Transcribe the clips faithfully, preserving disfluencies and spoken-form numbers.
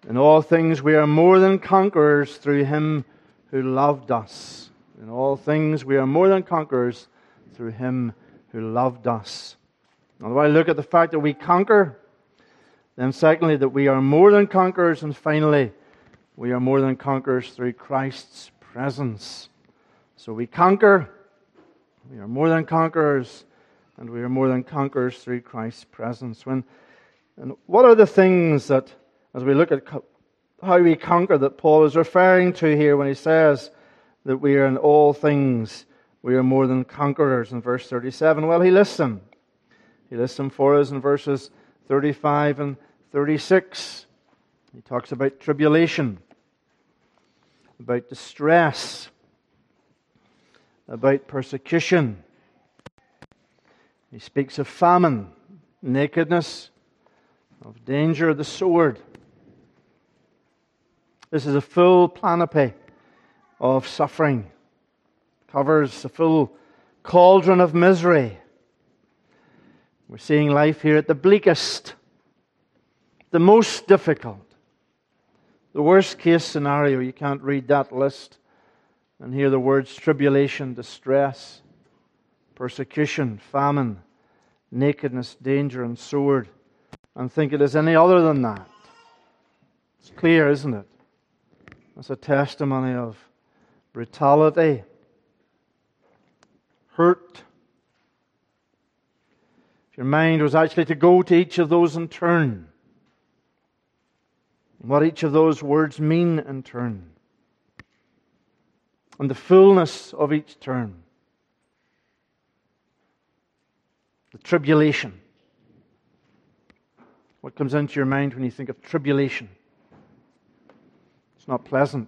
In all things we are more than conquerors through Him who loved us. In all things we are more than conquerors through Him who loved us. Now, when I look at the fact that we conquer, then secondly, that we are more than conquerors, and finally, we are more than conquerors through Christ's presence. So we conquer, we are more than conquerors, and we are more than conquerors through Christ's presence. When, and what are the things that, as we look at how we conquer, that Paul is referring to here when he says that we are in all things, we are more than conquerors in verse thirty-seven? Well, he lists them. He lists them for us in verses thirty-five and thirty-six. He talks about tribulation, about distress, about persecution. He speaks of famine, nakedness, of danger of the sword. This is a full panoply of suffering. Covers a full cauldron of misery. We're seeing life here at the bleakest, the most difficult, the worst case scenario. You can't read that list and hear the words tribulation, distress, persecution, famine, nakedness, danger, and sword, and think it is any other than that. It's clear, isn't it? That's a testimony of brutality, hurt. If your mind was actually to go to each of those in turn, what each of those words mean in turn, and the fullness of each term. The tribulation. What comes into your mind when you think of tribulation? It's not pleasant.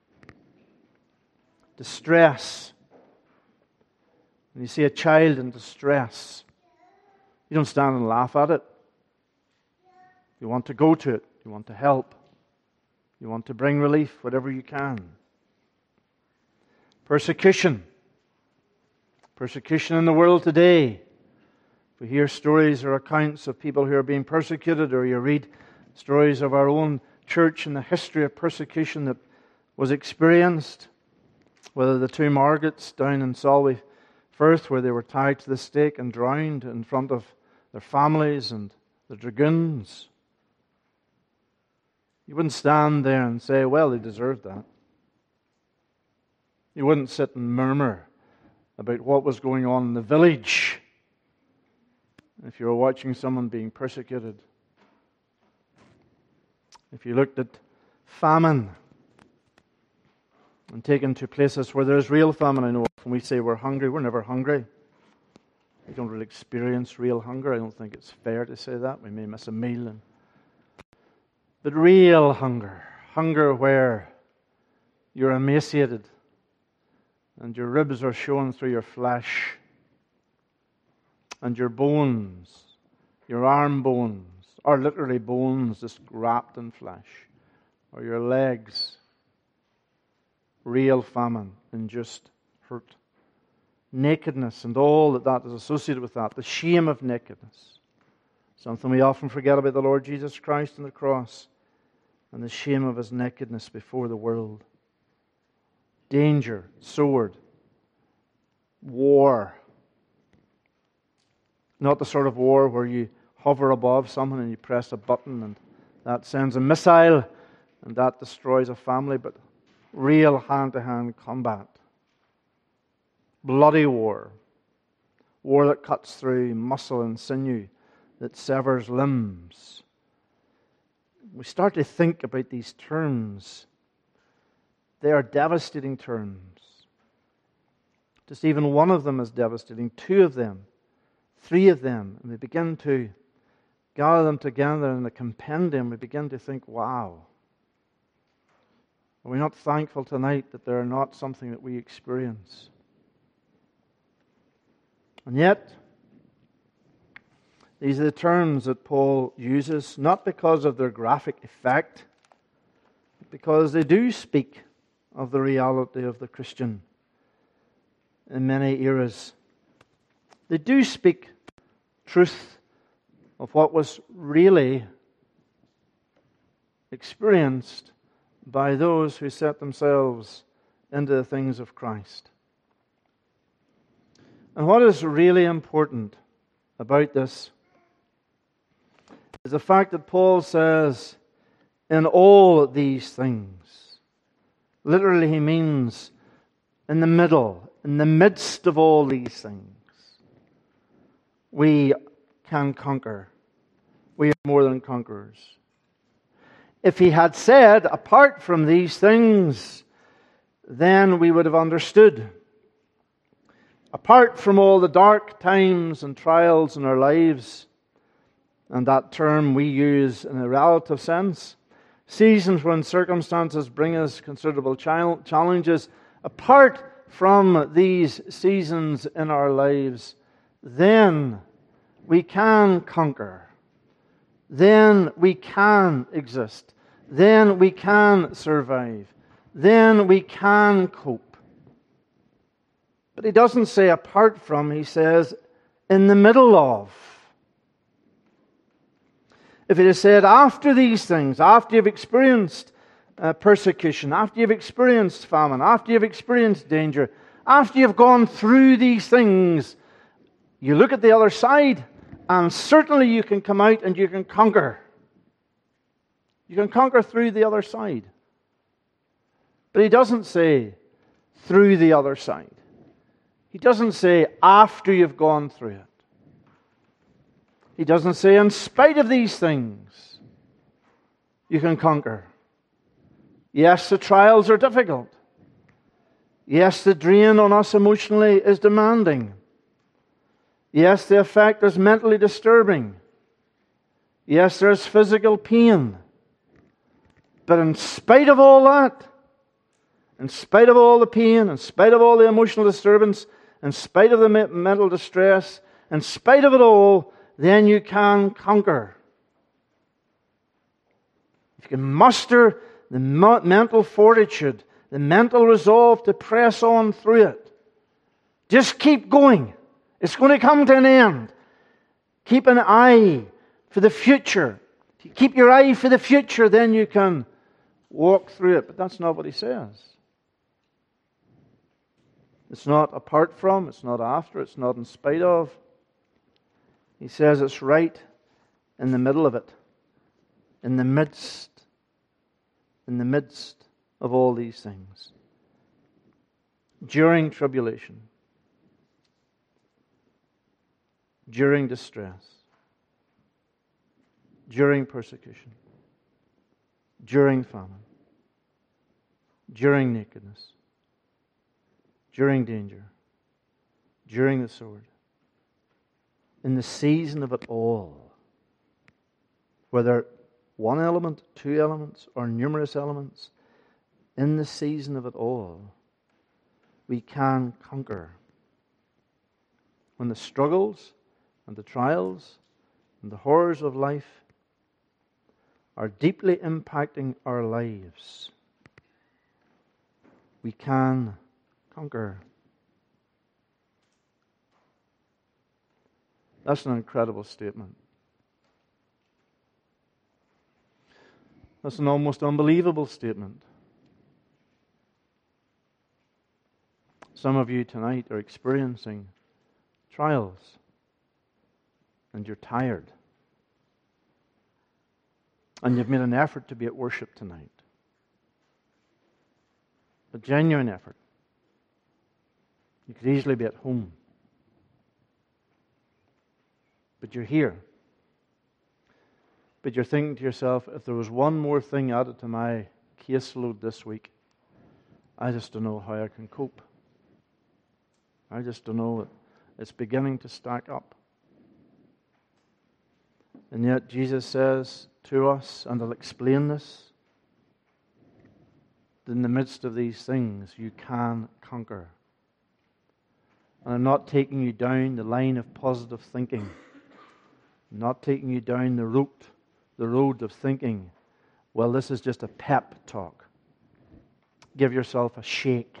Distress. When you see a child in distress, you don't stand and laugh at it. You want to go to it. You want to help. You want to bring relief, whatever you can. Persecution. Persecution in the world today. If we hear stories or accounts of people who are being persecuted, or you read stories of our own church and the history of persecution that was experienced, whether the two Margats down in Solway Firth, where they were tied to the stake and drowned in front of their families, and the dragoons, you wouldn't stand there and say, well, they deserved that. You wouldn't sit and murmur about what was going on in the village if you were watching someone being persecuted. If you looked at famine and taken to places where there's real famine, I know when we say we're hungry, we're never hungry. We don't really experience real hunger. I don't think it's fair to say that. We may miss a meal. And, but real hunger, hunger where you're emaciated and your ribs are showing through your flesh, and your bones, your arm bones, are literally bones just wrapped in flesh, or your legs. Real famine, induced hurt. Nakedness and all that that is associated with that. The shame of nakedness. Something we often forget about the Lord Jesus Christ and the cross, and the shame of His nakedness before the world. Danger, sword, war. Not the sort of war where you hover above someone and you press a button and that sends a missile and that destroys a family, but real hand-to-hand combat. Bloody war. War that cuts through muscle and sinew, that severs limbs. We start to think about these terms. They are devastating terms. Just even one of them is devastating. Two of them, three of them, and we begin to gather them together in a compendium. We begin to think, wow. Are we not thankful tonight that they are not something that we experience? And yet, these are the terms that Paul uses, not because of their graphic effect, but because they do speak of the reality of the Christian in many eras. They do speak truth of what was really experienced by those who set themselves into the things of Christ. And what is really important about this is the fact that Paul says, in all these things. Literally, he means in the middle, in the midst of all these things, we can conquer. We are more than conquerors. If he had said, apart from these things, then we would have understood. Apart from all the dark times and trials in our lives, and that term we use in a relative sense, seasons when circumstances bring us considerable challenges, apart from these seasons in our lives, then we can conquer. Then we can exist. Then we can survive. Then we can cope. But he doesn't say apart from, he says in the middle of. If it is said after these things, after you've experienced uh, persecution, after you've experienced famine, after you've experienced danger, after you've gone through these things, you look at the other side, and certainly you can come out and you can conquer. You can conquer through the other side. But he doesn't say through the other side. He doesn't say after you've gone through it. He doesn't say in spite of these things, you can conquer. Yes, the trials are difficult. Yes, the drain on us emotionally is demanding. Yes, the effect is mentally disturbing. Yes, there's physical pain. But in spite of all that, in spite of all the pain, in spite of all the emotional disturbance, in spite of the mental distress, in spite of it all, then you can conquer. If you can muster the mental fortitude, the mental resolve to press on through it, just keep going. It's going to come to an end. Keep an eye for the future. If you keep your eye for the future, then you can walk through it. But that's not what he says. It's not apart from, it's not after, it's not in spite of. He says it's right in the middle of it. In the midst. In the midst of all these things. During tribulation. During distress, during persecution, during famine, during nakedness, during danger, during the sword, in the season of it all, whether one element, two elements, or numerous elements, in the season of it all, we can conquer. When the struggles and the trials and the horrors of life are deeply impacting our lives, we can conquer. That's an incredible statement. That's an almost unbelievable statement. Some of you tonight are experiencing trials. And you're tired. And you've made an effort to be at worship tonight. A genuine effort. You could easily be at home. But you're here. But you're thinking to yourself, if there was one more thing added to my caseload this week, I just don't know how I can cope. I just don't know. It's beginning to stack up. And yet Jesus says to us, and I'll explain this, that in the midst of these things you can conquer. And I'm not taking you down the line of positive thinking. I'm not taking you down the route, the road of thinking, well, this is just a pep talk. Give yourself a shake.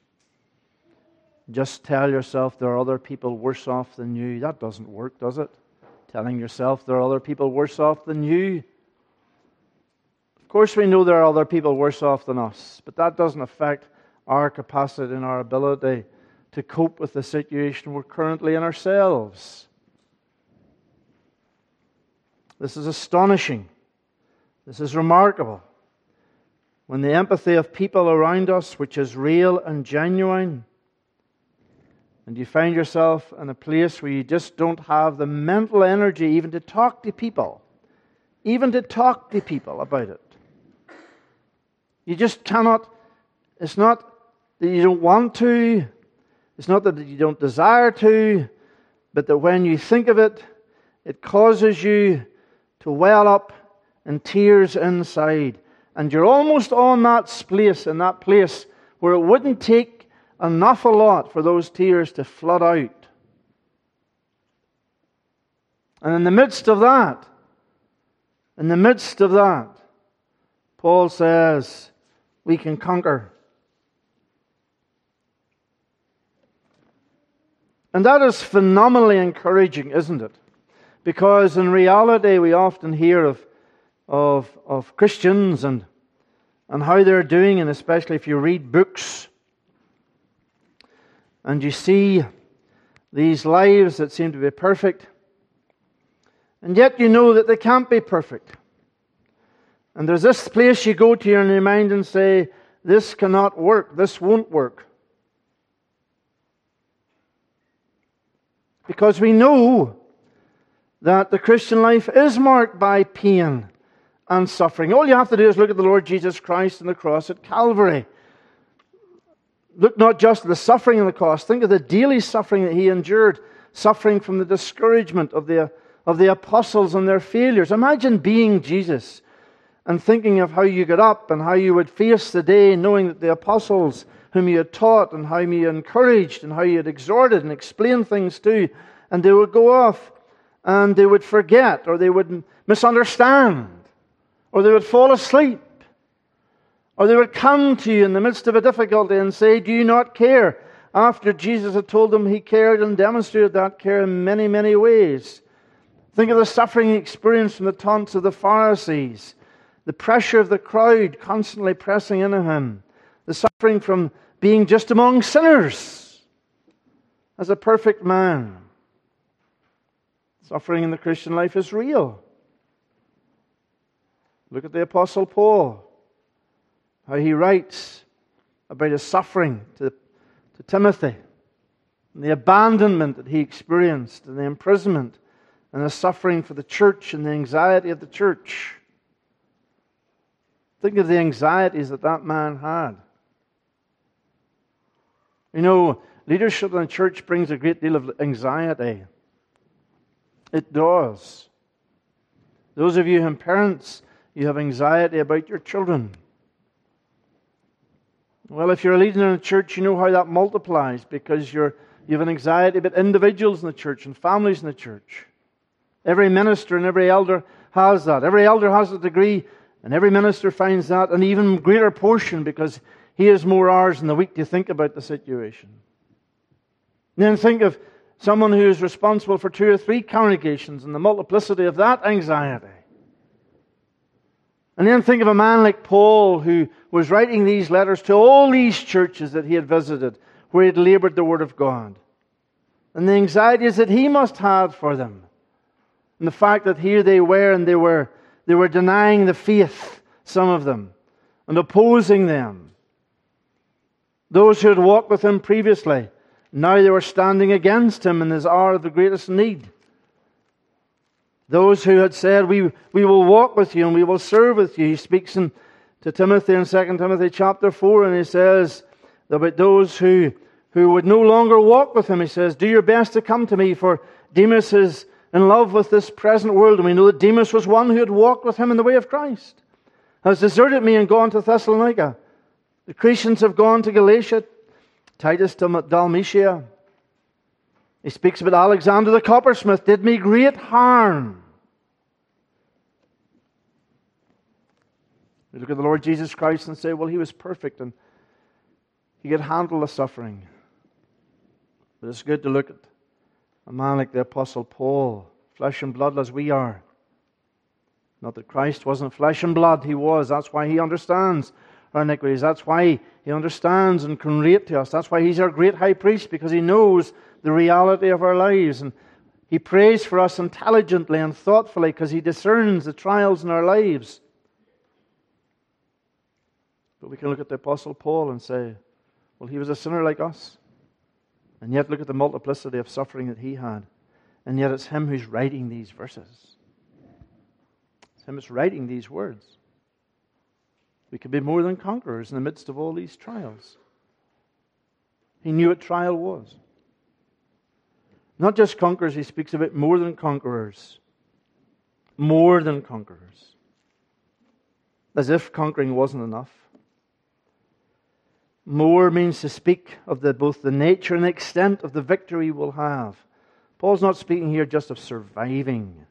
Just tell yourself there are other people worse off than you. That doesn't work, does it? Telling yourself there are other people worse off than you. Of course, we know there are other people worse off than us, but that doesn't affect our capacity and our ability to cope with the situation we're currently in ourselves. This is astonishing. This is remarkable. When the empathy of people around us, which is real and genuine, and you find yourself in a place where you just don't have the mental energy even to talk to people, even to talk to people about it. You just cannot. It's not that you don't want to, it's not that you don't desire to, but that when you think of it, it causes you to well up in tears inside. And you're almost on that place, in that place where it wouldn't take an awful lot for those tears to flood out. And in the midst of that, in the midst of that, Paul says, we can conquer. And that is phenomenally encouraging, isn't it? Because in reality, we often hear of, of, of Christians and, and how they're doing, and especially if you read books, and you see these lives that seem to be perfect, and yet you know that they can't be perfect. And there's this place you go to in your mind and say, this cannot work, this won't work. Because we know that the Christian life is marked by pain and suffering. All you have to do is look at the Lord Jesus Christ and the cross at Calvary. Look not just at the suffering on the cross. Think of the daily suffering that He endured. Suffering from the discouragement of the, of the apostles and their failures. Imagine being Jesus and thinking of how you got up and how you would face the day, knowing that the apostles whom you had taught and how you encouraged and how you had exhorted and explained things to, and they would go off and they would forget, or they would misunderstand, or they would fall asleep, or they would come to you in the midst of a difficulty and say, do you not care? After Jesus had told them He cared and demonstrated that care in many, many ways. Think of the suffering He experienced from the taunts of the Pharisees, the pressure of the crowd constantly pressing into Him, the suffering from being just among sinners as a perfect man. Suffering in the Christian life is real. Look at the Apostle Paul, how he writes about his suffering to, to Timothy, and the abandonment that he experienced, and the imprisonment, and the suffering for the church, and the anxiety of the church. Think of the anxieties that that man had. You know, leadership in the church brings a great deal of anxiety. It does. Those of you who are parents, you have anxiety about your children. Well, if you're leading in a church, you know how that multiplies, because you're, you have an anxiety about individuals in the church and families in the church. Every minister and every elder has that. Every elder has a degree, and every minister finds that an even greater portion, because he has more hours in the week to think about the situation. And then think of someone who is responsible for two or three congregations and the multiplicity of that anxiety. And then think of a man like Paul, who was writing these letters to all these churches that he had visited, where he had labored the Word of God. And the anxieties that he must have for them. And the fact that here they were, and they were, they were denying the faith, some of them, and opposing them. Those who had walked with him previously, now they were standing against him in his hour of the greatest need. Those who had said, we, we will walk with you and we will serve with you. He speaks in, to Timothy in Second Timothy chapter four, and he says about those who, who would no longer walk with him. He says, do your best to come to me, for Demas is in love with this present world. And we know that Demas was one who had walked with him in the way of Christ, has deserted me and gone to Thessalonica. The Cretans have gone to Galatia, Titus to Dalmatia. He speaks about Alexander the coppersmith, did me great harm. We look at the Lord Jesus Christ and say, well, He was perfect and He could handle the suffering. But it's good to look at a man like the Apostle Paul, flesh and blood as we are, Not that Christ wasn't flesh and blood. He was. That's why He understands our iniquities. That's why He understands and can relate to us. That's why He's our great high priest, because He knows the reality of our lives. And He prays for us intelligently and thoughtfully because He discerns the trials in our lives. But we can look at the Apostle Paul and say, well, he was a sinner like us. And yet look at the multiplicity of suffering that he had. And yet it's him who's writing these verses. It's him who's writing these words. We can be more than conquerors in the midst of all these trials. He knew what trial was. Not just conquerors, he speaks of it, more than conquerors. More than conquerors. As if conquering wasn't enough. More means to speak of the, both the nature and extent of the victory we'll have. Paul's not speaking here just of surviving.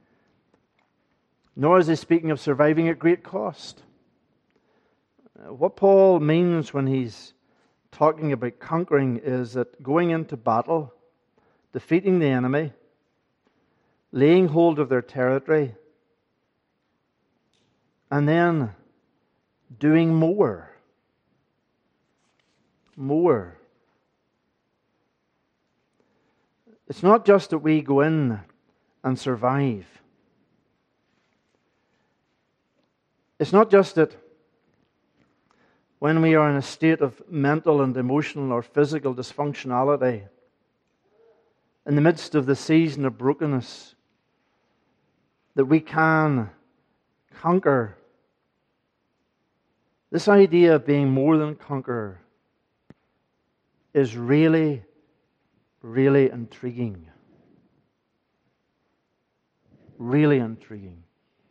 Nor is he speaking of surviving at great cost. What Paul means when he's talking about conquering is that going into battle, defeating the enemy, laying hold of their territory, and then doing more. More. It's not just that we go in and survive. It's not just that when we are in a state of mental and emotional or physical dysfunctionality, in the midst of the season of brokenness, that we can conquer. This idea of being more than conqueror is really, really intriguing. Really intriguing.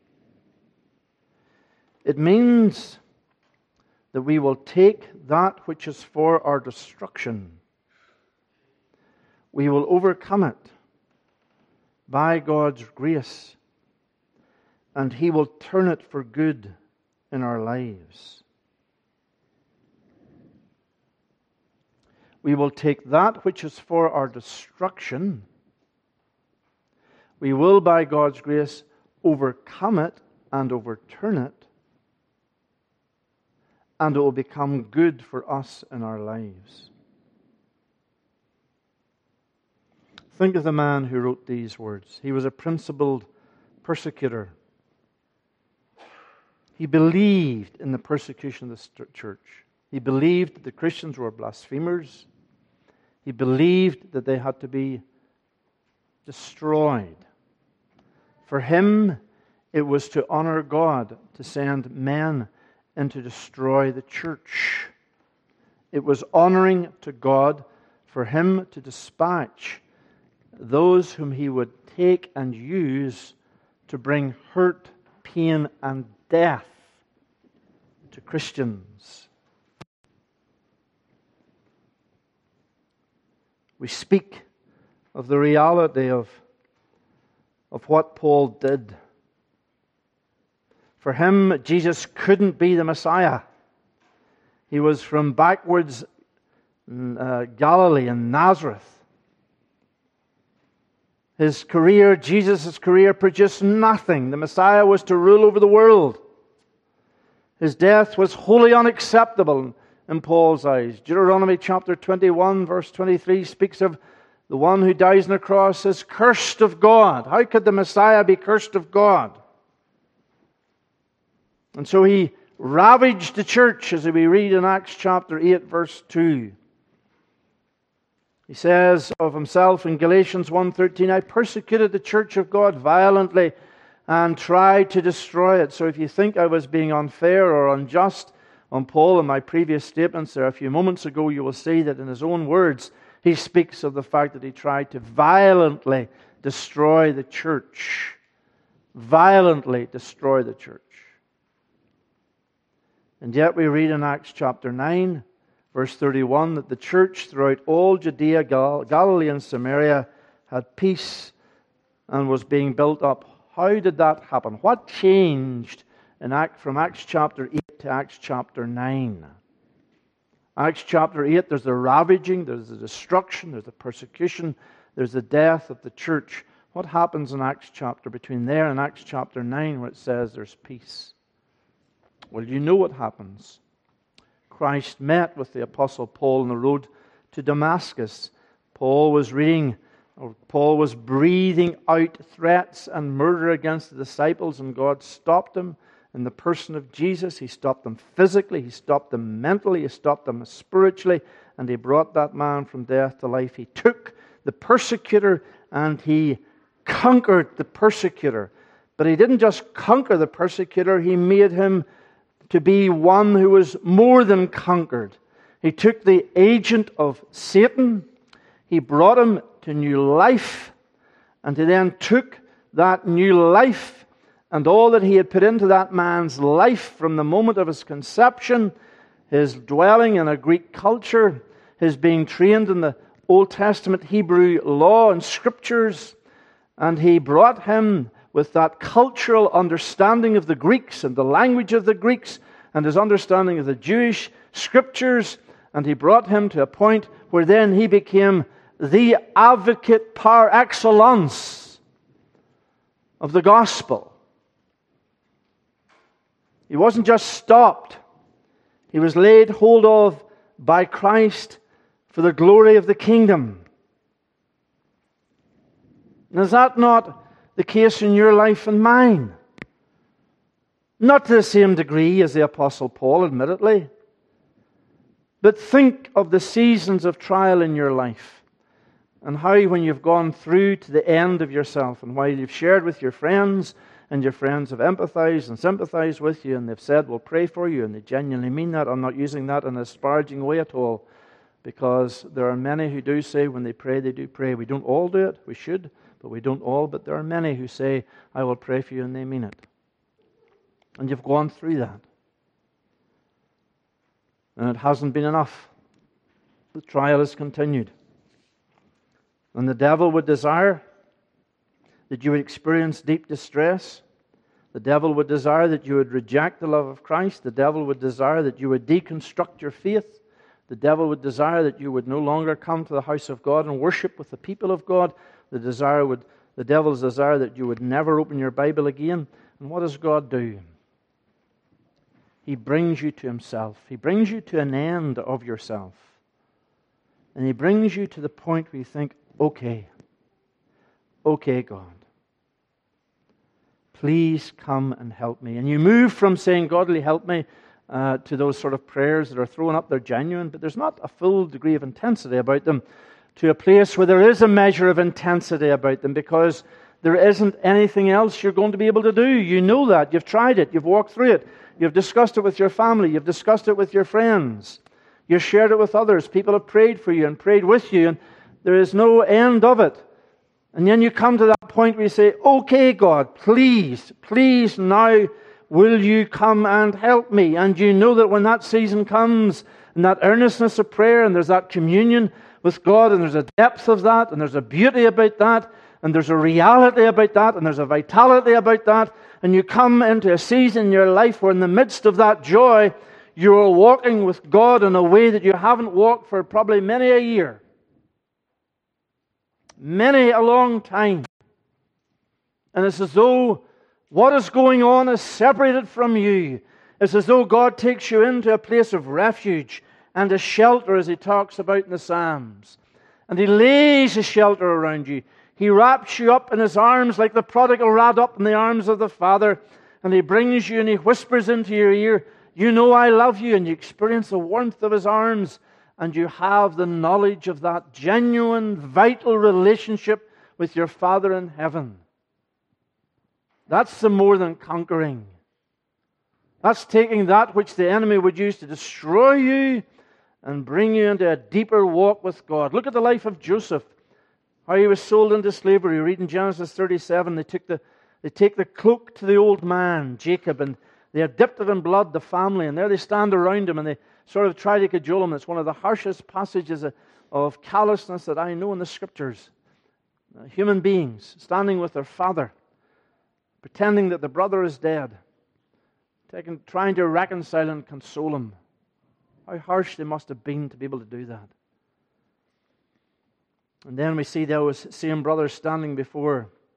It means that we will take that which is for our destruction. We will overcome it by God's grace, and He will turn it for good in our lives. We will take that which is for our destruction. We will, by God's grace, overcome it and overturn it. And it will become good for us in our lives. Think of the man who wrote these words. He was a principled persecutor. He believed in the persecution of the church. He believed that the Christians were blasphemers. He believed that they had to be destroyed. For him, it was to honor God to send men and to destroy the church. It was honoring to God for him to dispatch those whom he would take and use to bring hurt, pain, and death to Christians. We speak of the reality of, of what Paul did. For him, Jesus couldn't be the Messiah. He was from backwards uh, Galilee and Nazareth. His career, Jesus' career, produced nothing. The Messiah was to rule over the world. His death was wholly unacceptable in Paul's eyes. Deuteronomy chapter twenty-one, verse twenty-three speaks of the one who dies on the cross as cursed of God. How could the Messiah be cursed of God? And so he ravaged the church, as we read in Acts chapter eight, verse two. He says of himself in Galatians one thirteen, I persecuted the church of God violently and tried to destroy it. So if you think I was being unfair or unjust on Paul in my previous statements there a few moments ago, you will see that in his own words, he speaks of the fact that he tried to violently destroy the church. Violently destroy the church. And yet we read in Acts chapter nine, verse thirty-one, that the church throughout all Judea, Gal- Galilee and Samaria had peace and was being built up. How did that happen? What changed in Act, from Acts chapter eight to Acts chapter nine? Acts chapter eight, there's the ravaging, there's the destruction, there's the persecution, there's the death of the church. What happens in Acts chapter, between there and Acts chapter nine, where it says there's peace? Well, you know what happens. Christ met with the Apostle Paul on the road to Damascus. Paul was reading, or Paul was breathing out threats and murder against the disciples, and God stopped him in the person of Jesus. He stopped them physically, He stopped them mentally, He stopped them spiritually, and He brought that man from death to life. He took the persecutor and He conquered the persecutor. But He didn't just conquer the persecutor, He made him to be one who was more than conquered. He took the agent of Satan, He brought him to new life, and He then took that new life and all that He had put into that man's life from the moment of his conception, his dwelling in a Greek culture, his being trained in the Old Testament Hebrew law and scriptures, and He brought him with that cultural understanding of the Greeks and the language of the Greeks and his understanding of the Jewish scriptures, and He brought him to a point where then he became the advocate par excellence of the gospel. He wasn't just stopped. He was laid hold of by Christ for the glory of the kingdom. And is that not the case in your life and mine? Not to the same degree as the Apostle Paul, admittedly. But think of the seasons of trial in your life, and how when you've gone through to the end of yourself, and while you've shared with your friends, and your friends have empathized and sympathized with you, and they've said, we'll pray for you, and they genuinely mean that. I'm not using that in a disparaging way at all, because there are many who do say when they pray, they do pray. We don't all do it. We should, but we don't all. But there are many who say, I will pray for you, and they mean it. And you've gone through that. And it hasn't been enough. The trial has continued. And the devil would desire that you would experience deep distress. The devil would desire that you would reject the love of Christ. The devil would desire that you would deconstruct your faith. The devil would desire that you would no longer come to the house of God and worship with the people of God. The desire would, the devil's desire that you would never open your Bible again. And what does God do? He brings you to Himself. He brings you to an end of yourself. And He brings you to the point where you think, okay, okay, God, please come and help me. And you move from saying, God, will you help me, uh, to those sort of prayers that are thrown up. They're genuine, but there's not a full degree of intensity about them, to a place where there is a measure of intensity about them, because there isn't anything else you're going to be able to do. You know that. You've tried it. You've walked through it. You've discussed it with your family. You've discussed it with your friends. You've shared it with others. People have prayed for you and prayed with you, and there is no end of it. And then you come to that point where you say, okay, God, please, please now will you come and help me? And you know that when that season comes, and that earnestness of prayer, and there's that communion with God, and there's a depth of that, and there's a beauty about that, and there's a reality about that, and there's a vitality about that, and you come into a season in your life where in the midst of that joy, you are walking with God in a way that you haven't walked for probably many a year. Many a long time. And it's as though what is going on is separated from you. It's as though God takes you into a place of refuge and a shelter, as He talks about in the Psalms. And He lays a shelter around you. He wraps you up in His arms like the prodigal lad up in the arms of the Father. And He brings you and He whispers into your ear, you know I love you. And you experience the warmth of His arms. And you have the knowledge of that genuine, vital relationship with your Father in heaven. That's the more than conquering. That's taking that which the enemy would use to destroy you and bring you into a deeper walk with God. Look at the life of Joseph. How he was sold into slavery. Read in Genesis thirty-seven, they took the they take the cloak to the old man, Jacob, and they have dipped it in blood, the family, and there they stand around him and they sort of try to cajole him. It's one of the harshest passages of, of callousness that I know in the Scriptures. Uh, human beings standing with their father, pretending that the brother is dead, taking, trying to reconcile and console him. How harsh they must have been to be able to do that. And then we see those same brothers standing before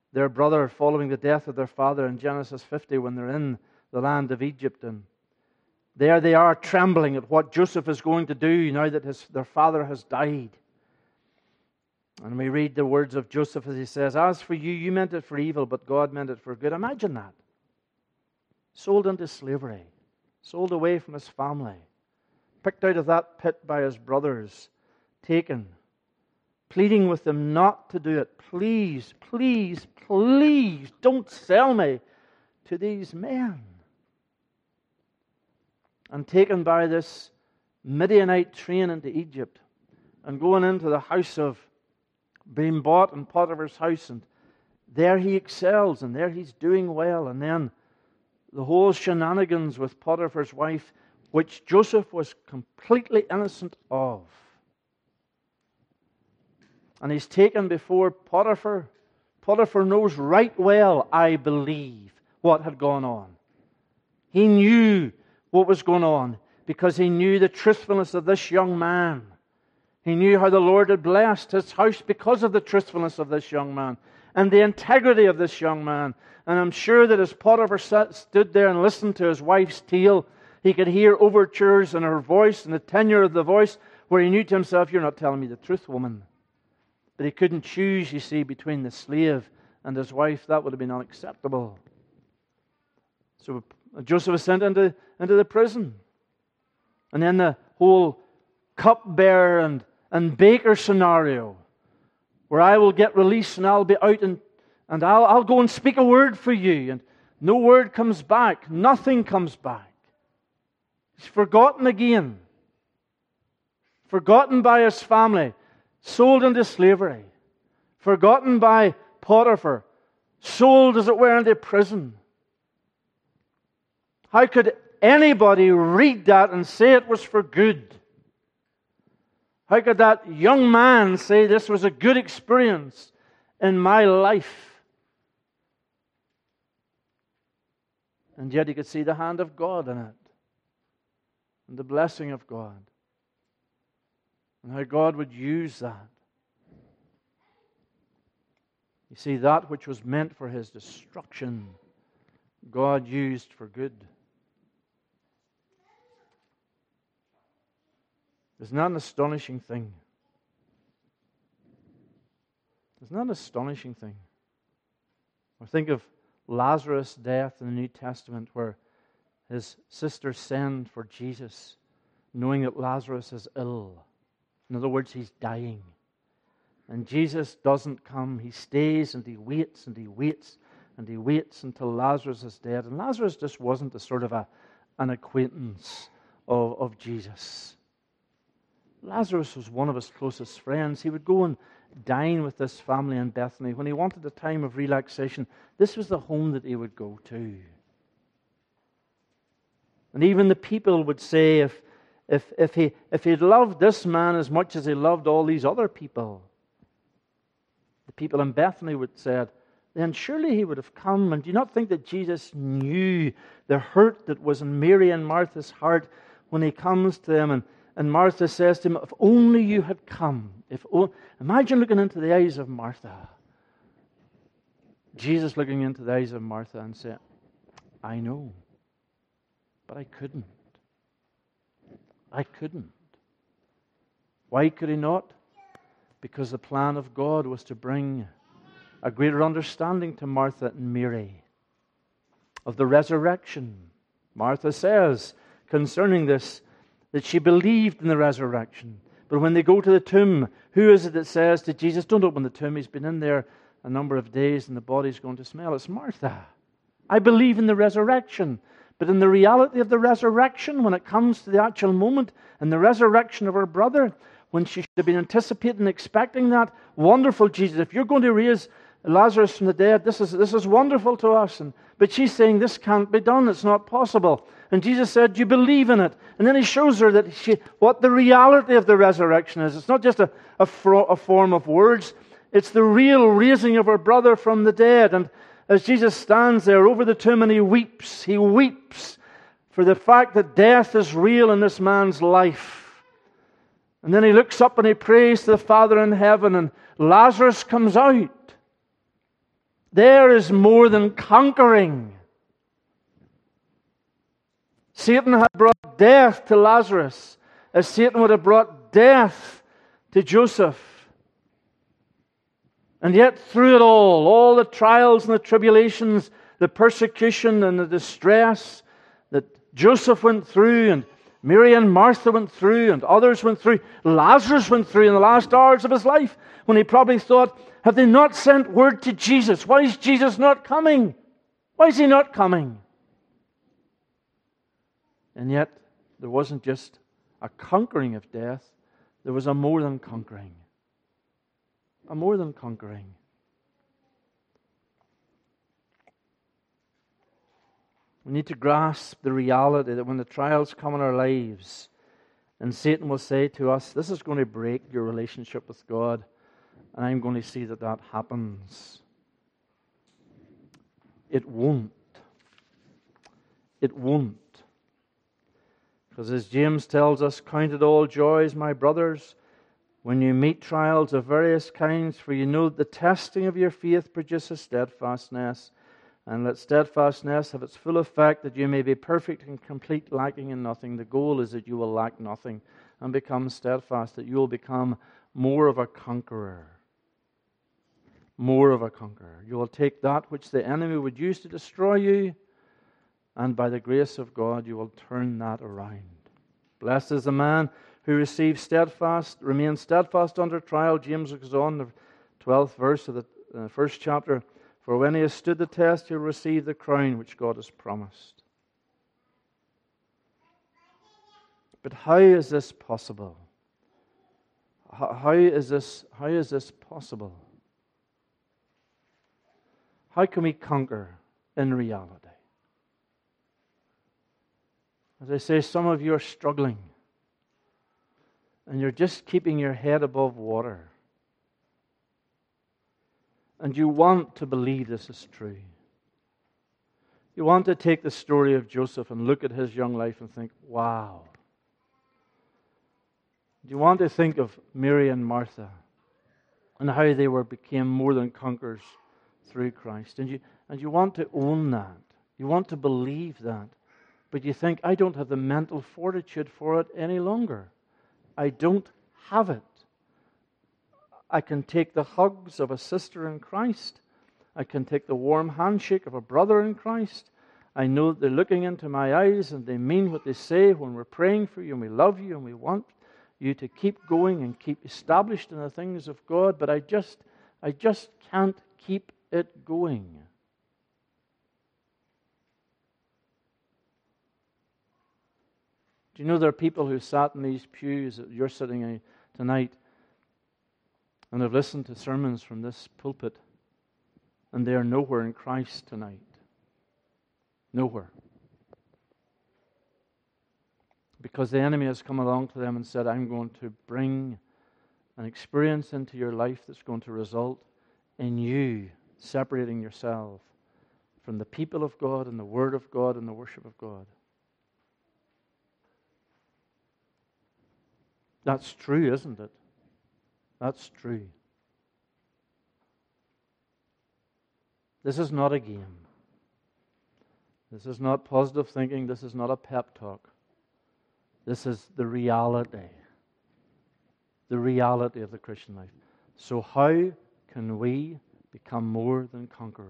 their brother following the death of their father in Genesis fifty when they're in the land of Egypt. And there they are trembling at what Joseph is going to do now that his, their father has died. And we read the words of Joseph as he says, "As for you, you meant it for evil, but God meant it for good." Imagine that. Sold into slavery. Sold away from his family. Picked out of that pit by his brothers. Taken. Pleading with them not to do it. Please, please, please don't sell me to these men. And taken by this Midianite train into Egypt. And going into the house of being bought in Potiphar's house, and there he excels, and there he's doing well. And then the whole shenanigans with Potiphar's wife, which Joseph was completely innocent of. And he's taken before Potiphar. Potiphar knows right well, I believe, what had gone on. He knew what was going on because he knew the truthfulness of this young man. He knew how the Lord had blessed his house because of the truthfulness of this young man and the integrity of this young man. And I'm sure that as Potiphar sat, stood there and listened to his wife's tale, he could hear overtures in her voice and the tenor of the voice where he knew to himself, "You're not telling me the truth, woman." But he couldn't choose, you see, between the slave and his wife. That would have been unacceptable. So Joseph was sent into, into the prison. And then the whole cupbearer and and baker scenario, where I will get released and I'll be out and, and I'll, I'll go and speak a word for you, and no word comes back, nothing comes back. He's forgotten again, forgotten by his family, sold into slavery, forgotten by Potiphar, sold as it were into prison. How could anybody read that and say it was for good? How could that young man say this was a good experience in my life? And yet he could see the hand of God in it. And the blessing of God. And how God would use that. You see, that which was meant for his destruction, God used for good. Isn't that an astonishing thing? Isn't that an astonishing thing? Or think of Lazarus' death in the New Testament, where his sisters send for Jesus, knowing that Lazarus is ill. In other words, he's dying. And Jesus doesn't come. He stays and he waits and he waits and he waits until Lazarus is dead. And Lazarus just wasn't a sort of a, an acquaintance of, of Jesus. Lazarus was one of his closest friends. He would go and dine with this family in Bethany. When he wanted a time of relaxation, this was the home that he would go to. And even the people would say, if, if, if, he, if he'd loved this man as much as he loved all these other people, the people in Bethany would say, then surely he would have come. And do you not think that Jesus knew the hurt that was in Mary and Martha's heart when he comes to them? And And Martha says to him, "If only you had come." If o-. Imagine looking into the eyes of Martha. Jesus looking into the eyes of Martha and saying, "I know, but I couldn't. I couldn't." Why could he not? Because the plan of God was to bring a greater understanding to Martha and Mary of the resurrection. Martha says concerning this, that she believed in the resurrection. But when they go to the tomb, who is it that says to Jesus, "Don't open the tomb, he's been in there a number of days and the body's going to smell"? It's Martha. I believe in the resurrection. But in the reality of the resurrection, when it comes to the actual moment, and the resurrection of her brother, when she should have been anticipating and expecting that, wonderful Jesus, if you're going to raise Lazarus from the dead, this is, this is wonderful to us. And, but she's saying, this can't be done, it's not possible. And Jesus said, "Do you believe in it?" And then he shows her that she, what the reality of the resurrection is. It's not just a, a, fro, a form of words. It's the real raising of her brother from the dead. And as Jesus stands there over the tomb and he weeps, he weeps for the fact that death is real in this man's life. And then he looks up and he prays to the Father in heaven, and Lazarus comes out. There is more than conquering. Satan had brought death to Lazarus, as Satan would have brought death to Joseph. And yet through it all, all the trials and the tribulations, the persecution and the distress that Joseph went through, and Mary and Martha went through, and others went through, Lazarus went through in the last hours of his life, when he probably thought, have they not sent word to Jesus? Why is Jesus not coming? Why is he not coming? And yet, there wasn't just a conquering of death, there was a more than conquering. A more than conquering. We need to grasp the reality that when the trials come in our lives, and Satan will say to us, this is going to break your relationship with God, and I'm going to see that that happens. It won't. It won't. Because as James tells us, count it all joys, my brothers, when you meet trials of various kinds, for you know that the testing of your faith produces steadfastness. And let steadfastness have its full effect, that you may be perfect and complete, lacking in nothing. The goal is that you will lack nothing and become steadfast, that you will become more of a conqueror. More of a conqueror. You will take that which the enemy would use to destroy you, and by the grace of God, you will turn that around. Blessed is the man who receives steadfast, remains steadfast under trial. James goes on, the twelfth verse of the uh, first chapter. For when he has stood the test, he'll receive the crown which God has promised. But how is this possible? How, how is this, how is this possible? How can we conquer in reality? As I say, some of you are struggling, and you're just keeping your head above water. And you want to believe this is true. You want to take the story of Joseph and look at his young life and think, wow. You want to think of Mary and Martha and how they were became more than conquerors through Christ. And you, and you want to own that. You want to believe that. But you think, I don't have the mental fortitude for it any longer. I don't have it. I can take the hugs of a sister in Christ. I can take the warm handshake of a brother in Christ. I know that they're looking into my eyes and they mean what they say when we're praying for you and we love you and we want you to keep going and keep established in the things of God. But I just, I just can't keep it going. Do you know there are people who sat in these pews that you're sitting in tonight and have listened to sermons from this pulpit, and they are nowhere in Christ tonight? Nowhere. Because the enemy has come along to them and said, I'm going to bring an experience into your life that's going to result in you separating yourself from the people of God and the Word of God and the worship of God. That's true, isn't it? That's true. This is not a game. This is not positive thinking. This is not a pep talk. This is the reality. The reality of the Christian life. So how can we become more than conquerors?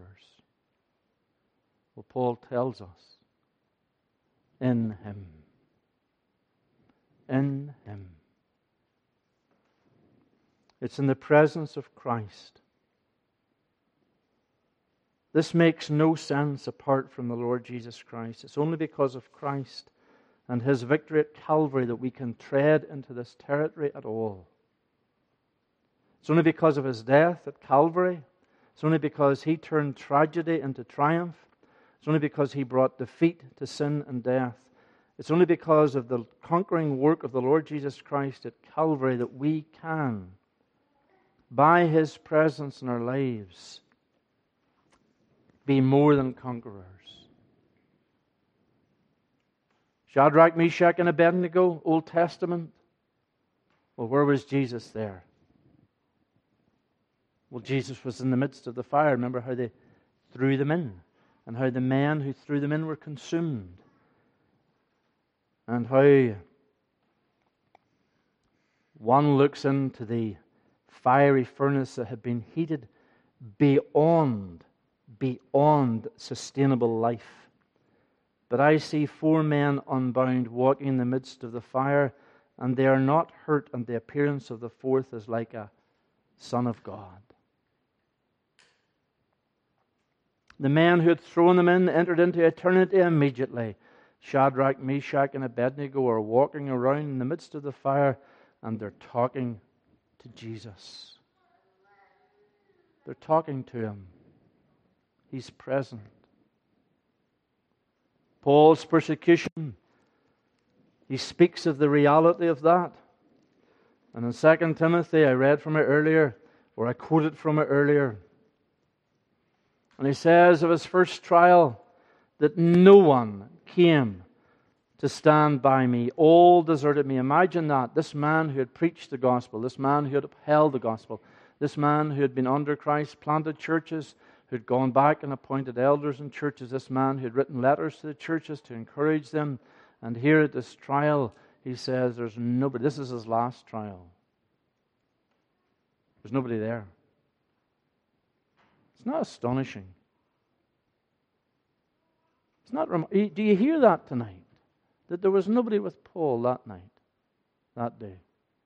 Well, Paul tells us, in Him. In Him. It's in the presence of Christ. This makes no sense apart from the Lord Jesus Christ. It's only because of Christ and His victory at Calvary that we can tread into this territory at all. It's only because of His death at Calvary. It's only because He turned tragedy into triumph. It's only because He brought defeat to sin and death. It's only because of the conquering work of the Lord Jesus Christ at Calvary that we can, by His presence in our lives, be more than conquerors. Shadrach, Meshach, and Abednego, Old Testament. Well, where was Jesus there? Well, Jesus was in the midst of the fire. Remember how they threw them in, and how the men who threw them in were consumed, and how one looks into the fiery furnace that had been heated beyond, beyond sustainable life. But I see four men unbound walking in the midst of the fire, and they are not hurt, and the appearance of the fourth is like a Son of God. The men who had thrown them in entered into eternity immediately. Shadrach, Meshach, and Abednego are walking around in the midst of the fire, and they're talking to Jesus. They're talking to Him. He's present. Paul's persecution, he speaks of the reality of that. And in Second Timothy, I read from it earlier, or I quoted from it earlier. And he says of his first trial that no one came to stand by me. All deserted me. Imagine that. This man who had preached the gospel, this man who had upheld the gospel, this man who had been under Christ, planted churches, who had gone back and appointed elders in churches, this man who had written letters to the churches to encourage them. And here at this trial, he says there's nobody. This is his last trial. There's nobody there. It's not astonishing. It's not. Rem- Do you hear that tonight? That there was nobody with Paul that night, that day.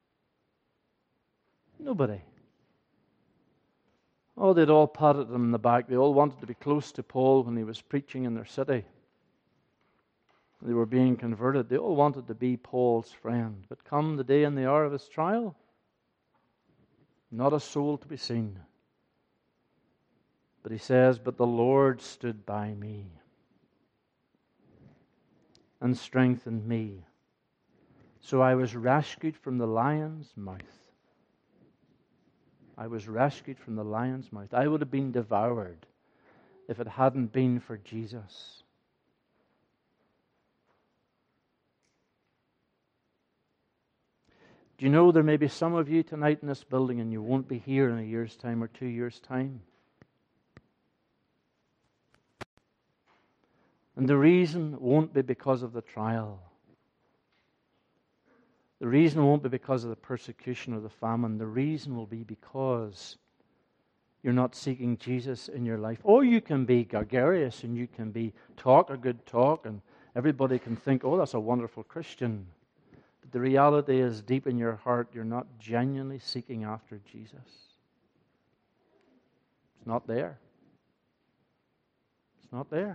Nobody. Oh, they'd all patted him in the back. They all wanted to be close to Paul when he was preaching in their city. They were being converted. They all wanted to be Paul's friend. But come the day and the hour of his trial, not a soul to be seen. But he says, but the Lord stood by me and strengthened me. So I was rescued from the lion's mouth. I was rescued from the lion's mouth. I would have been devoured if it hadn't been for Jesus. Do you know there may be some of you tonight in this building and you won't be here in a year's time or two years' time? And the reason won't be because of the trial. The reason won't be because of the persecution or the famine. The reason will be because you're not seeking Jesus in your life. Or you can be gregarious and you can be talk a good talk and everybody can think, oh, that's a wonderful Christian. But the reality is deep in your heart, you're not genuinely seeking after Jesus. It's not there. It's not there.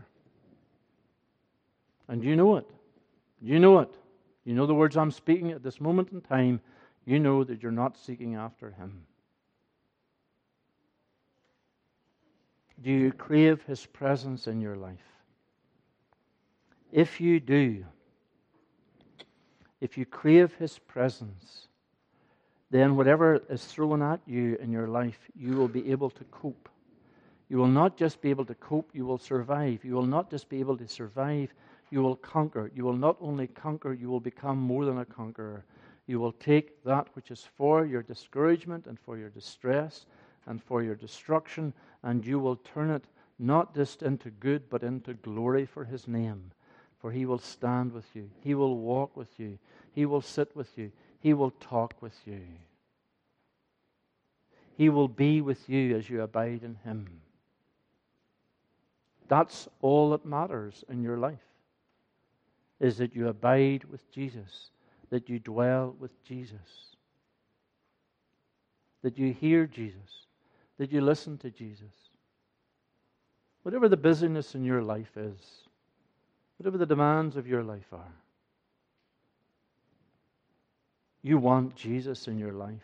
And you know it. You know it. You know the words I'm speaking at this moment in time. You know that you're not seeking after Him. Do you crave His presence in your life? If you do, if you crave His presence, then whatever is thrown at you in your life, you will be able to cope. You will not just be able to cope, you will survive. You will not just be able to survive, you will conquer. You will not only conquer, you will become more than a conqueror. You will take that which is for your discouragement and for your distress and for your destruction, and you will turn it not just into good, but into glory for His name. For He will stand with you. He will walk with you. He will sit with you. He will talk with you. He will be with you as you abide in Him. That's all that matters in your life, is that you abide with Jesus, that you dwell with Jesus, that you hear Jesus, that you listen to Jesus. Whatever the busyness in your life is, whatever the demands of your life are, you want Jesus in your life.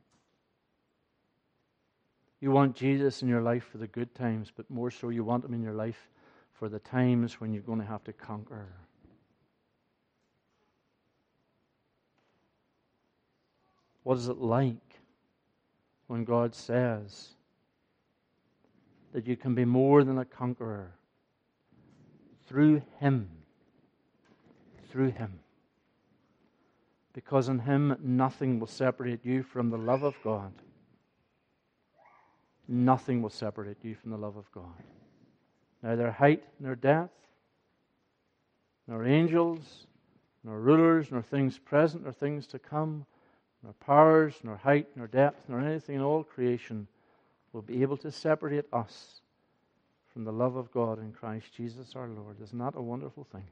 You want Jesus in your life for the good times, but more so you want Him in your life for the times when you're going to have to conquer. What is it like when God says that you can be more than a conqueror through Him? Through Him. Because in Him nothing will separate you from the love of God. Nothing will separate you from the love of God. neither height nor depth, nor angels, nor rulers, nor things present, nor things to come, nor powers, nor height, nor depth, nor anything in all creation will be able to separate us from the love of God in Christ Jesus our Lord. Isn't that a wonderful thing?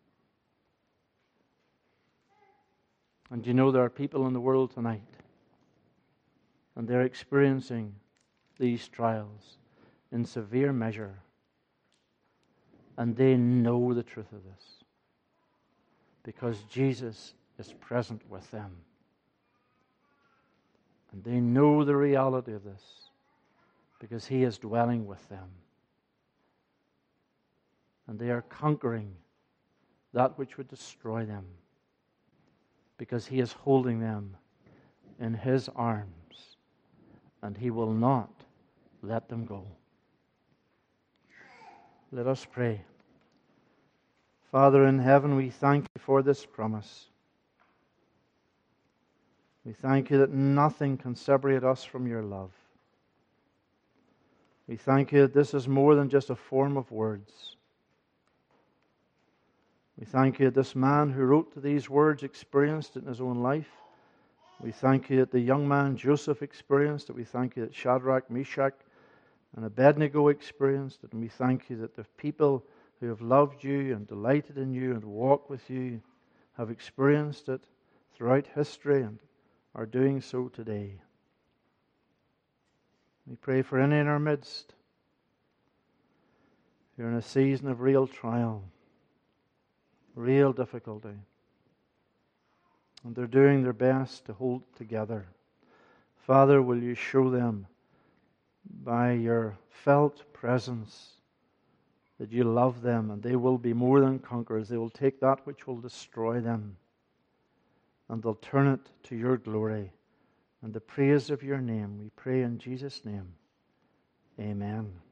And you know there are people in the world tonight, and they're experiencing these trials in severe measure, and they know the truth of this because Jesus is present with them. And they know the reality of this because He is dwelling with them. And they are conquering that which would destroy them because He is holding them in His arms, and He will not let them go. Let us pray. Father in heaven, we thank You for this promise. We thank You that nothing can separate us from Your love. We thank You that this is more than just a form of words. We thank You that this man who wrote these words experienced it in his own life. We thank You that the young man Joseph experienced it. We thank You that Shadrach, Meshach, and Abednego experienced it. And we thank You that the people who have loved You and delighted in You and walked with You have experienced it throughout history and are doing so today. We pray for any in our midst who are in a season of real trial, real difficulty, and they're doing their best to hold it together. Father, will You show them by Your felt presence that You love them, and they will be more than conquerors. They will take that which will destroy them, and they'll turn it to Your glory and the praise of Your name. We pray in Jesus' name. Amen.